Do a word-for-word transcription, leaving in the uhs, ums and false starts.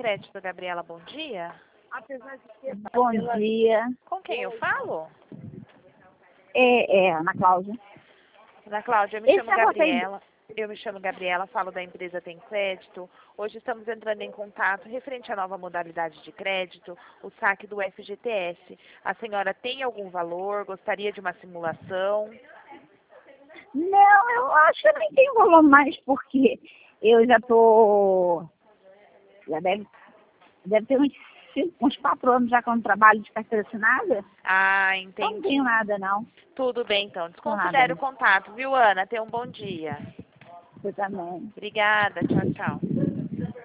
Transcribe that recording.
Crédito, Gabriela, bom dia. Bom dia. Com quem eu falo? É, é Ana Cláudia. Ana Cláudia, eu me Esse chamo é você. Gabriela. Eu me chamo Gabriela, falo da empresa Tem Crédito. Hoje estamos entrando em contato referente à nova modalidade de crédito, o saque do F G T S. A senhora tem algum valor? Gostaria de uma simulação? Não, eu acho que eu nem tenho volume mais, porque eu já tô... Já deve, deve ter uns, cinco, uns quatro anos já que eu não trabalho de carteira assinada. Ah, Então não entendi. tenho nada, não. Tudo bem, então. Tenho nada, Desconsidere o não. contato, viu, Ana? Tenha um bom dia. Você também. Obrigada. Tchau, tchau.